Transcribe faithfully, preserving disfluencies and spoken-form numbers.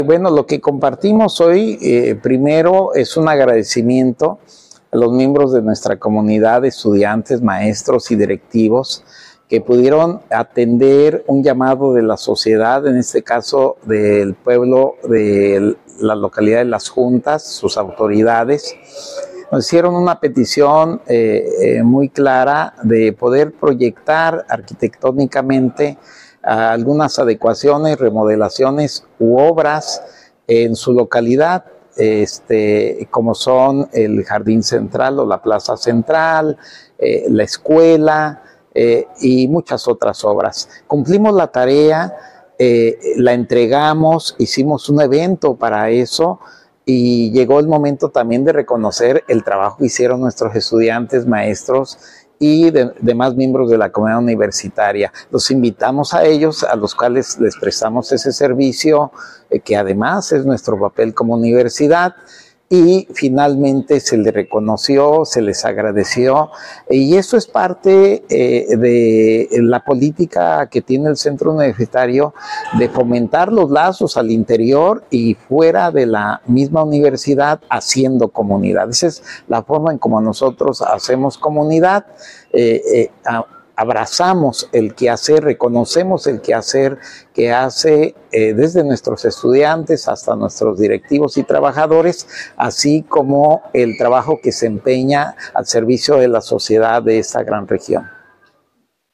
Bueno, lo que compartimos hoy, eh, primero es un agradecimiento a los miembros de nuestra comunidad, estudiantes, maestros y directivos, que pudieron atender un llamado de la sociedad, en este caso del pueblo de la localidad de Las Juntas, sus autoridades. Nos hicieron una petición eh, eh, muy clara de poder proyectar arquitectónicamente algunas adecuaciones, remodelaciones u obras en su localidad, este, como son el Jardín Central o la Plaza Central, eh, la escuela eh, y muchas otras obras. Cumplimos la tarea, eh, la entregamos, hicimos un evento para eso y llegó el momento también de reconocer el trabajo que hicieron nuestros estudiantes, maestros y de, demás miembros de la comunidad universitaria. Los invitamos a ellos, a los cuales les prestamos ese servicio, eh, que además es nuestro papel como universidad, y finalmente se les reconoció, se les agradeció, y eso es parte eh, de la política que tiene el centro universitario de fomentar los lazos al interior y fuera de la misma universidad, haciendo comunidad. Esa es la forma en como nosotros hacemos comunidad. eh, eh, a, abrazamos el quehacer, reconocemos el quehacer que hace eh, desde nuestros estudiantes hasta nuestros directivos y trabajadores, así como el trabajo que se empeña al servicio de la sociedad de esta gran región.